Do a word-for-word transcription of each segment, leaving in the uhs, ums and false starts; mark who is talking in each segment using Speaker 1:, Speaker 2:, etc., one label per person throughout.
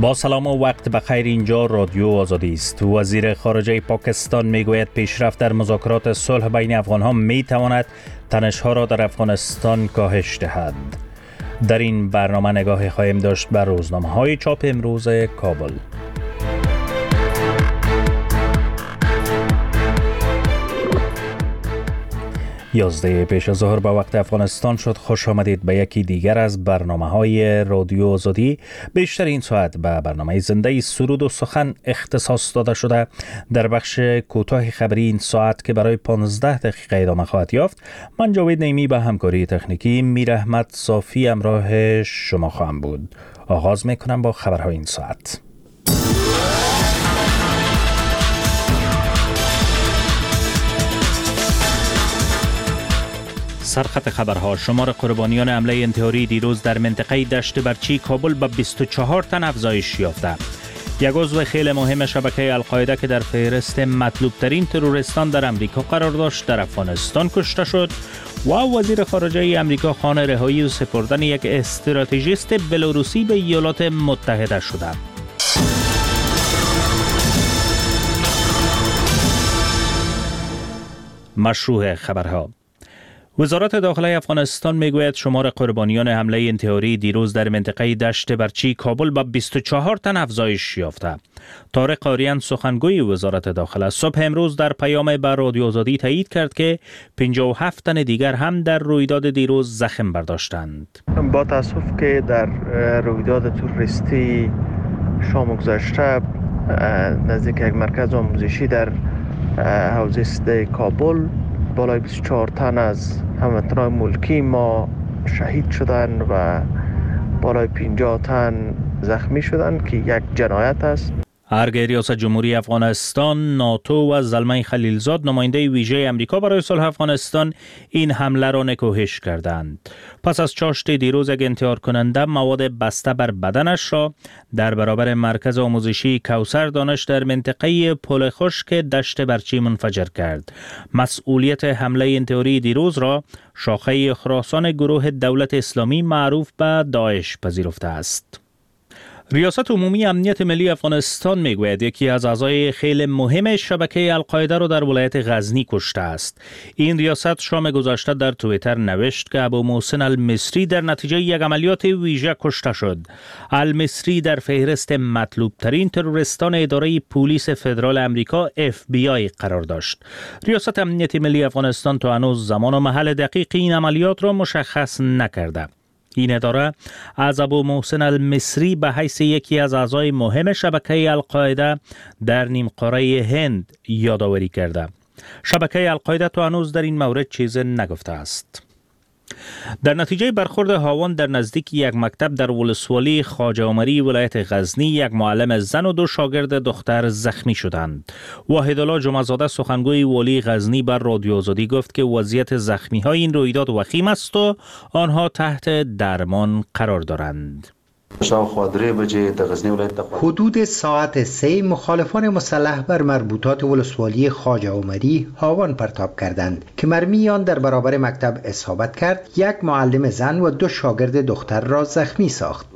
Speaker 1: با سلام و وقت بخیر، اینجا رادیو آزادی است. وزیر خارجه پاکستان میگوید پیشرفت در مذاکرات صلح بین افغانها میتواند تنش‌ها را در افغانستان کاهش دهد. در این برنامه نگاهی خواهیم داشت بر روزنامه‌های چاپ امروز کابل. یازده پیش از ظهر به وقت افغانستان شد. خوش آمدید به یکی دیگر از برنامه‌های رادیو آزادی. بیشتر این ساعت به برنامه زنده سرود و سخن اختصاص داده شده. در بخش کوتاه خبری این ساعت که برای پانزده دقیقه ادامه خواهد یافت، من جاوید نیمی به همکاری تکنیکی میر احمد صافی همراه شما خواهم بود. آغاز میکنم با خبرهای این ساعت. سرخط خبرها: شمار قربانیان حمله انتحاری دیروز در منطقه دشت برچی کابل به بیست و چهار تن افزایش یافته. یک عضو خیلی مهم شبکه القاعده که در فهرست مطلوب ترین تروریستان در امریکا قرار داشت در افغانستان کشته شد و وزیر خارجه امریکا خواهان رهایی و سپردن یک استراتژیست بلاروسی به ایالات متحده شده. مشروع خبرها: وزارت داخله افغانستان میگوید شمار قربانیان حمله انتحاری دیروز در منطقه دشت برچی کابل با بیست و چهار تن افزایش یافته. طارق قاریان سخنگوی وزارت داخله صبح امروز در پیام به رادیو آزادی تایید کرد که پنجاه و هفت تن دیگر هم در رویداد دیروز زخم برداشتند.
Speaker 2: با تاسف که در رویداد تروریستی شام گذشته نزدیک یک مرکز آموزشی در حوزه سده کابل بالای بیست و چهار تن از هموطنان ملکی ما شهید شدند و بالای پنجاه تن زخمی شدند که یک جنایت است.
Speaker 1: ارگ ریاست جمهوری افغانستان، ناتو و زلمه خلیلزاد نماینده ویژه امریکا برای صلح افغانستان این حمله را نکوهش کردند. پس از چاشت دیروز یک انتحار کننده مواد بسته بر بدنش را در برابر مرکز آموزشی کوثر دانش در منطقه پل خشک دشت برچی منفجر کرد. مسئولیت حمله انتحاری دیروز را شاخه خراسان گروه دولت اسلامی معروف به داعش پذیرفته است. ریاست عمومی امنیت ملی افغانستان میگوید یکی از اعضای خیلی مهم شبکه القاعده را در ولایت غزنی کشته است. این ریاست شام گذشته در توییتر نوشت که ابو محسن المصری در نتیجه یک عملیات ویژه کشته شد. المصری در فهرست مطلوب ترین تروریستان اداره پلیس فدرال امریکا اف بی آی قرار داشت. ریاست امنیت ملی افغانستان تا هنوز زمان و محل دقیق این عملیات را مشخص نکرده. این اداره از ابو محسن المصری به حیث یکی از اعضای مهم شبکه القاعده در نیم قاره هند یادآوری کرده. شبکه القاعده تا هنوز در این مورد چیز نگفته است. در نتیجه برخورد هاون در نزدیک یک مکتب در ولسوالی خواجه عمری ولایت غزنی یک معلم زن و دو شاگرد دختر زخمی شدند. واحدالله جمعه‌زاده سخنگوی والی غزنی بر رادیو آزادی گفت که وضعیت زخمی های این رویداد وخیم است و آنها تحت درمان قرار دارند.
Speaker 3: حدود ساعت سه مخالفان مسلح بر مربوطات ولسوالی خواجه عمری هاون پرتاب کردند که مرمی آن در برابر مکتب اصابت کرد. یک معلم زن و دو شاگرد دختر را زخمی ساخت.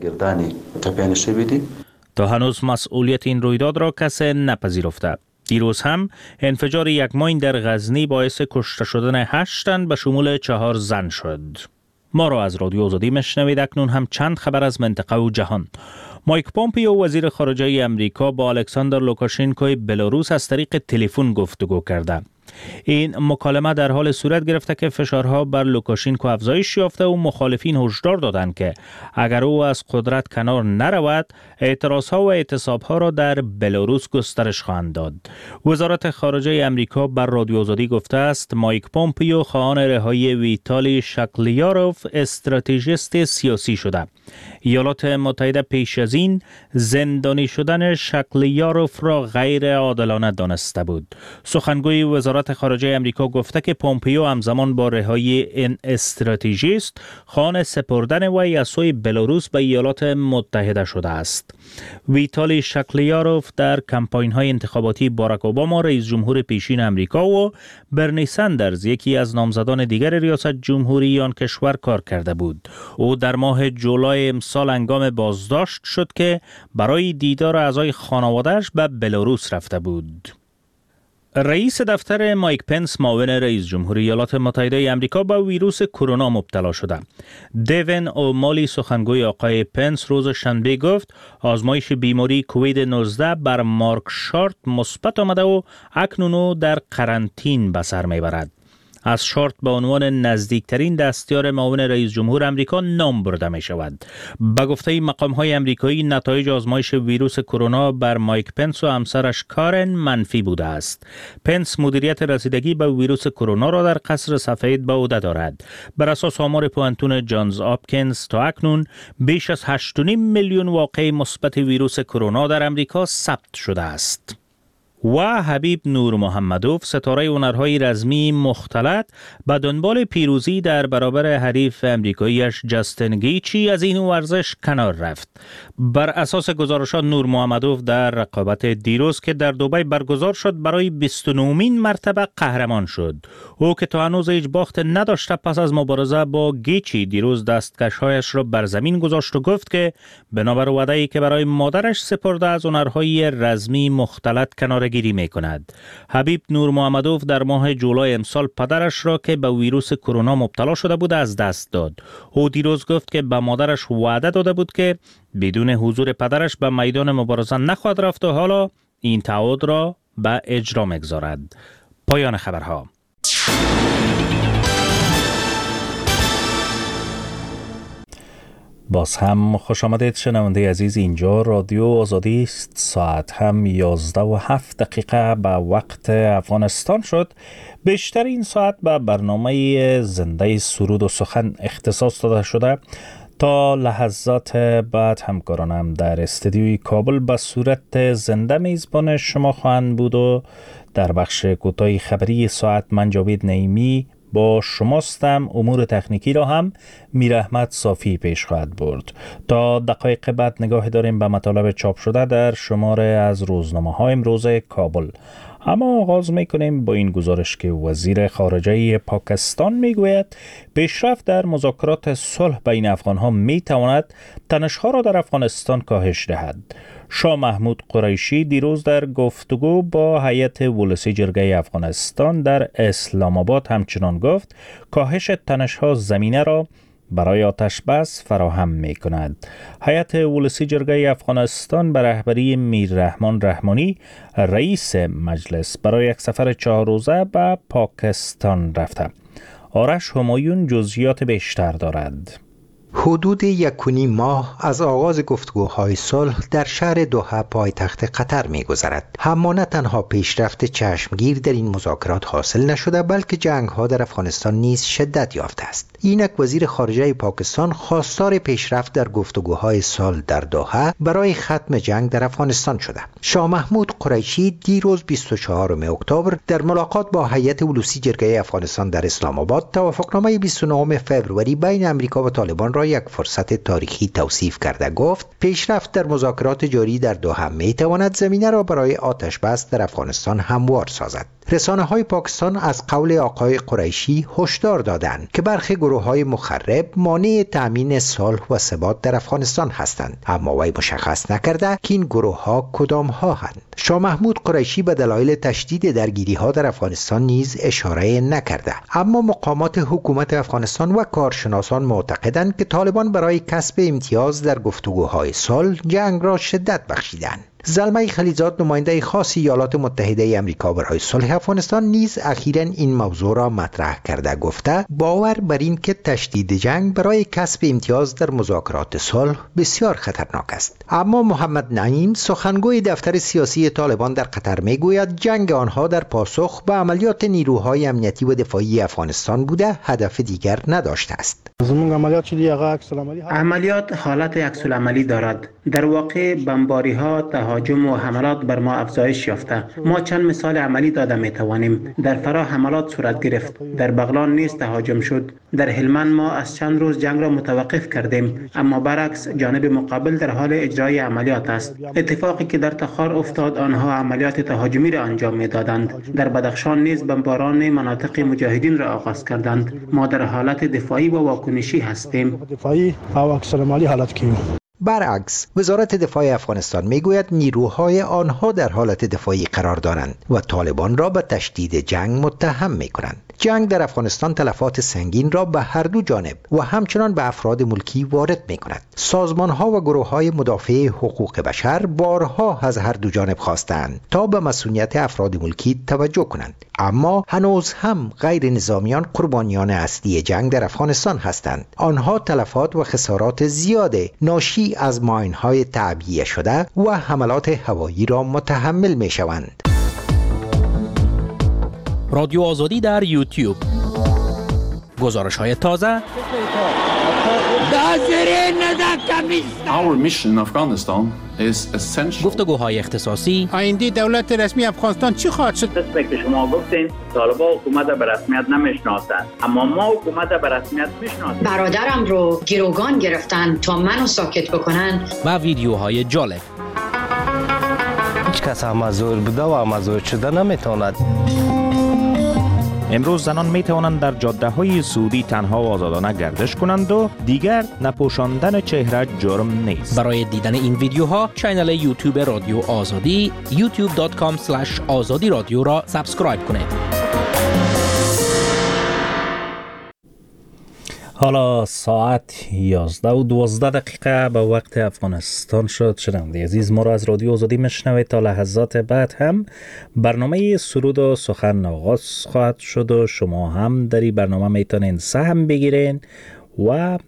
Speaker 1: تا هنوز مسئولیت این رویداد را کسی نپذیرفته. دیروز هم انفجار یک ماین در غزنی باعث کشته شدن هشت تن به شمول چهار زن شد. ما را از رادیو آزادی میشنوید. اکنون هم چند خبر از منطقه و جهان. مایک پومپیو وزیر خارجه امریکا با الکساندر لوکاشنکوی بلاروس از طریق تلفن گفتگو کرده. این مکالمه در حال صورت گرفته که فشارها بر لوکاشنکو افزایش یافته و مخالفین هشدار دادند که اگر او از قدرت کنار نرود اعتراضها و اعتصابها را در بلاروس گسترش خواهند داد. وزارت خارجه امریکا بر رادیو آزادی گفته است مایک پومپیو خواهان رهایی ویتالی شکلیاروف استراتژیست سیاسی شده. ایالات متحده پیش از این زندانی شدن شکلیاروف را غیر عادلانه دانسته بود. سخنگوی وزارت وزارت خارجه امریکا گفته که پومپیو همزمان با رهایی این استراتژیست خواهان سپردن وی از سوی بلاروس به ایالات متحده شده است. ویتالی شکلیاروف در کمپاین‌های انتخاباتی باراک اوباما رئیس جمهور پیشین امریکا و برنی سندرز یکی از نامزدان دیگر ریاست جمهوری آن کشور کار کرده بود. او در ماه جولای امسال هنگام بازداشت شد که برای دیدار اعضای خانواده‌اش به بلاروس رفته بود. رئیس دفتر مایک پنس معاون رئیس جمهور ایالات متحده آمریکا به ویروس کرونا مبتلا شده. دیون اومالی سخنگوی آقای پنس روز شنبه گفت آزمایش بیماری کووید نوزده بر مارک شارت مثبت آمده و اکنون او در قرنطین به سر میبرد. از شارت به عنوان نزدیکترین دستیار معاون رئیس جمهور امریکا نام برده می شود. به گفته مقام های امریکایی نتایج آزمایش ویروس کرونا بر مایک پنس و همسرش کارن منفی بوده است. پنس مدیریت رسیدگی به ویروس کرونا را در قصر سفید به عهده دارد. بر اساس آمار پوانتون جانز آپکینز تا اکنون بیش از هشت و نیم میلیون واقعه مثبت ویروس کرونا در امریکا ثبت شده است. و حبیب نور محمدوف ستاره هنرهای رزمی مختلط به دنبال پیروزی در برابر حریف امریکاییش جاستین گیچی از این ورزش کنار رفت. بر اساس گزارشات نور محمدوف در رقابت دیروز که در دبی برگزار شد برای بیست و نهمین مرتبه قهرمان شد. او که تا هنوز هیچ باخت نداشته پس از مبارزه با گیچی دیروز دستکش‌هایش را بر زمین گذاشت و گفت که بنابر وعده‌ای که برای مادرش سپرده از هنرهای رزمی مختلط کنار گیری می کند. حبیب نور محمدوف در ماه جولای امسال پدرش را که به ویروس کرونا مبتلا شده بود از دست داد. او دیروز گفت که به مادرش وعده داده بود که بدون حضور پدرش به میدان مبارزه نخواهد رفت و حالا این تعهد را به اجرا می‌گذارد. پایان خبرها. باز هم خوش آمدید شنونده عزیز، اینجا رادیو آزادی است. ساعت هم یازده و هفت دقیقه به وقت افغانستان شد. بیشتر این ساعت به برنامه زنده سرود و سخن اختصاص داده شده. تا لحظات بعد همکارانم در استودیوی کابل به صورت زنده میزبان شما خواهند بود و در بخش کوتاه خبری ساعت من جاوید نعیمی با شماستم. امور تکنیکی را هم میر احمد صافی پیش خواهد برد. تا دقایق بعد نگاه داریم به مطالب چاپ شده در شماره از روزنامه های امروز کابل. اما آغاز میکنیم با این گزارش که وزیر خارجه پاکستان میگوید پیشرفت در مذاکرات صلح بین افغانها میتواند تنشها را در افغانستان کاهش دهد. شاه محمود قریشی دیروز در گفتگو با هیئت ولسی جرگه افغانستان در اسلام آباد همچنان گفت کاهش تنشها زمینه را برای آتش بس فراهم می کند. هیئت ولسی جرگه افغانستان به رهبری میر رحمان رحمانی رئیس مجلس برای یک سفر چهار روزه به پاکستان رفته. آرش همایون جزئیات بیشتر دارد.
Speaker 3: حدود یک و نیم ماه از آغاز گفتگوهای صلح در شهر دوحه پایتخت قطر می‌گذرد. اما نه تنها پیشرفت چشمگیر در این مذاکرات حاصل نشده بلکه جنگ‌ها در افغانستان نیز شدت یافته است. اینک وزیر خارجه پاکستان خواستار پیشرفت در گفتگوهای صلح در دوحه برای ختم جنگ در افغانستان شده. شاه محمود قریشی دیروز بیست و چهارم اکتبر در ملاقات با هیئت ولسی جرگه افغانستان در اسلام آباد توافقنامه بیست و نهم فوریه بین امریکا و طالبان را یک فرصت تاریخی توصیف کرده گفت پیشرفت در مذاکرات جاری در دوحه میتواند زمینه را برای آتش بس در افغانستان هموار سازد. رسانه‌های پاکستان از قول آقای قریشی هشدار دادند که برخی گروه‌های مخرب مانع تأمین صلح و ثبات در افغانستان هستند، اما وی مشخص نکرده که این گروه‌ها کدام‌ها هستند. شاه محمود قریشی به دلایل تشدید درگیری‌ها در افغانستان نیز اشاره نکرده، اما مقامات حکومت افغانستان و کارشناسان معتقدند که طالبان برای کسب امتیاز در گفتگوهای صلح جنگ را شدت بخشیدند. زلمه خلیلزاد نماینده خاص ایالات متحده آمریکا برای صلح افغانستان نیز اخیراً این موضوع را مطرح کرده گفته باور بر این که تشدید جنگ برای کسب امتیاز در مذاکرات صلح بسیار خطرناک است. اما محمد نعیم سخنگوی دفتر سیاسی طالبان در قطر میگوید جنگ آنها در پاسخ به عملیات نیروهای امنیتی و دفاعی افغانستان بوده، هدف دیگر نداشته است.
Speaker 4: عملیات حالت عکس‌العملی دارد. در واقع بمباری‌ها، تهاجم و حملات بر ما افزایش یافته. ما چند مثال عملی داده می‌توانیم. در فرا حملات صورت گرفت. در بغلان نیز تهاجم شد. در هلمند ما از چند روز جنگ را متوقف کردیم، اما برعکس جانب مقابل در حال اجرای عملیات است. اتفاقی که در تخار افتاد، آنها عملیات تهاجمی را انجام می‌دادند. در بدخشان نیز بمباران مناطق مجاهدین را آغاز کردند. ما در حالت دفاعی و واکنشی هستیم.
Speaker 3: برعکس وزارت دفاع افغانستان میگوید نیروهای آنها در حالت دفاعی قرار دارند و طالبان را به تشدید جنگ متهم میکنند. جنگ در افغانستان تلفات سنگین را به هر دو جانب و همچنان به افراد ملکی وارد میکند. سازمان ها و گروه های مدافع حقوق بشر بارها از هر دو جانب خواستند تا به مسئولیت افراد ملکی توجه کنند، اما هنوز هم غیر نظامیان قربانیان اصلی جنگ در افغانستان هستند. آنها تلفات و خسارات زیاد ناشی از ماین‌های تعبیه شده و حملات هوایی را متحمل می‌شوند.
Speaker 1: رادیو آزادی در یوتیوب. گزارش‌های تازه.
Speaker 5: Our mission in Afghanistan is essential.
Speaker 1: گفتگوهای اختصاصی.
Speaker 6: آینده دولت رسمی افغانستان چی خواهد شد؟
Speaker 7: مثل که شما گفتین طالبان حکومت به رسمیت نمیشناسند، اما ما حکومت به رسمیت میشناسیم.
Speaker 8: برادرم رو گروگان گرفتن تا منو ساکت بکنن.
Speaker 1: و ویدیوهای جالب.
Speaker 9: هیچ کس امازور بوده و امازور شده نمیتواند.
Speaker 1: امروز زنان می توانند در جاده های سعودی تنها و آزادانه گردش کنند و دیگر نپوشاندن چهره جرم نیست. برای دیدن این ویدیوها کانال یوتیوب رادیو آزادی یوتیوب دات کام اسلش آزادی رادیو را سابسکرایب کنید. حالا ساعت یازده و دوازده دقیقه به وقت افغانستان شد. شنونده عزیز، ما را از رادیو آزادی میشنوید. تا لحظات بعد هم برنامه سرود و سخن آغاز خواهد شد و شما هم در این برنامه میتونین سهم بگیرین و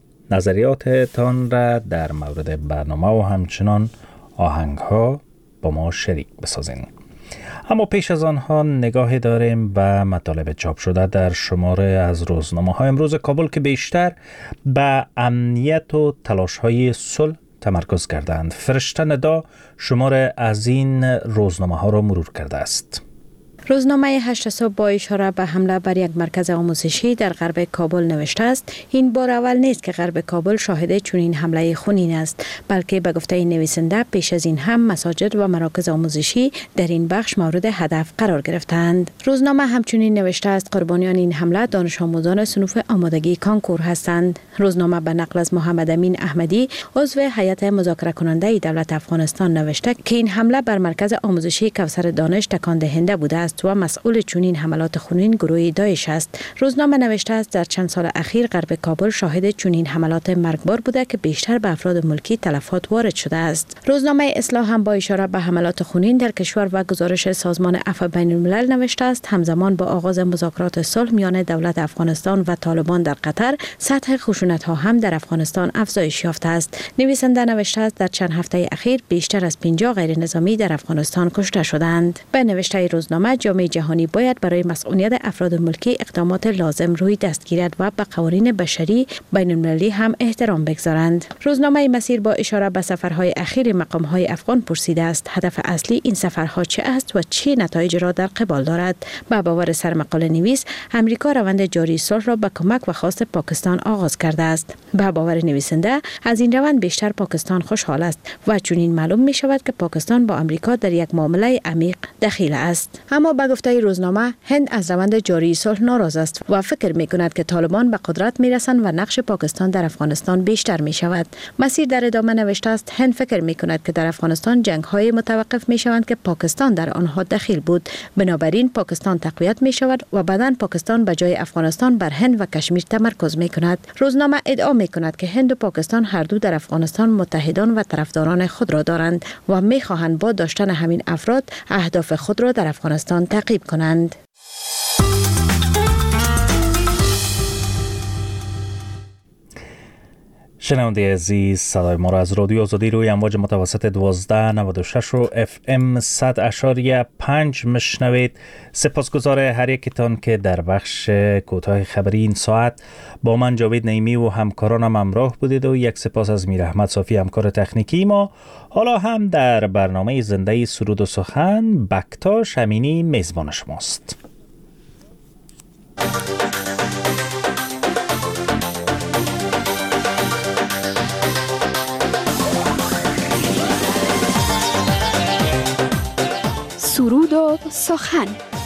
Speaker 1: نظریاتتان را در مورد برنامه و همچنان آهنگ ها با ما شریک بسازین. اما پیش از آنها نگاهی داریم به مطالب چاپ شده در شماره از روزنامه های امروز کابل که بیشتر به امنیت و تلاش های صلح تمرکز کردند. فرشته ندا شماره از این روزنامه ها را مرور کرده است.
Speaker 10: روزنامه هشت صبح با اشاره به حمله بر یک مرکز آموزشی در غرب کابل نوشته است این بار اول نیست که غرب کابل شاهد چنین حمله خونین است، بلکه به گفته نویسنده پیش از این هم مساجد و مراکز آموزشی در این بخش مورد هدف قرار گرفتند. روزنامه همچنین نوشته است قربانیان این حمله دانش آموزان صنوف آمادگی کانکور هستند. روزنامه به نقل از محمد امین احمدی عضو هیئت مذاکره کننده دولت افغانستان نوشته که این حمله بر مرکز آموزشی کوثر دانش تکان دهنده بوده است و مسئول چنین حملات خونین گروه داعش است. روزنامه نوشته است در چند سال اخیر غرب کابل شاهد چنین حملات مرگبار بوده که بیشتر به افراد ملکی تلفات وارد شده است. روزنامه اصلاح هم با اشاره به حملات خونین در کشور و گزارش سازمان عفو بین الملل نوشته است همزمان با آغاز مذاکرات صلح میان دولت افغانستان و طالبان در قطر، سطح خشونت ها هم در افغانستان افزایش یافته است. نویسنده نوشته است در چند هفته اخیر بیشتر از پنجاه غیر نظامی در افغانستان کشته شدند. به نوشته روزنامه جامعه جهانی باید برای مسئولیت افراد ملکی اقدامات لازم روی دست گیرد و به قوانین بشری بین المللی هم احترام بگذارند. روزنامه مسیر با اشاره به سفرهای اخیر مقامهای افغان پرسیده است هدف اصلی این سفرها چه است و چه نتایج را در قبال دارد. با باور سرمقاله نویس امریکا روند جاری صلح را به کمک و خواست پاکستان آغاز کرده است. با باور نویسنده از این روند بیشتر پاکستان خوشحال است و چنین معلوم می شود که پاکستان با امریکا در یک معامله عمیق دخیل است. اما با گفته روزنامه هند از روند جاری صلح ناراض است و فکر می کند که طالبان به قدرت می رسند و نقش پاکستان در افغانستان بیشتر می شود. مسیر در ادامه نوشته است هند فکر می کند که در افغانستان جنگ های متوقف می شوند که پاکستان در آنها دخیل بود، بنابراین پاکستان تقویت می شود و بعداً پاکستان به جای افغانستان بر هند و کشمیر تمرکز می کند. روزنامه ادعا می کند که هند و پاکستان هر دو در افغانستان متحدان و طرفداران خود را دارند و می خواهند با داشتن همین افراد اهداف خود را در افغانستان تعقیب کنند.
Speaker 1: شنونده عزیز، صدای ما را از رادیو آزادی روی امواج متوسط دوازده نود و شش و اف ام صد اشاریه پنج مشنوید. سپاسگزار هر یکتان که در بخش کوتاه خبری این ساعت با من جاوید نعیمی و همکارانم همراه بودید و یک سپاس از میر احمد صافی همکار تکنیکی ما. حالا هم در برنامه زنده سرود و سخن بکتاش امینی میزبان شماست.
Speaker 11: سرود و سخن.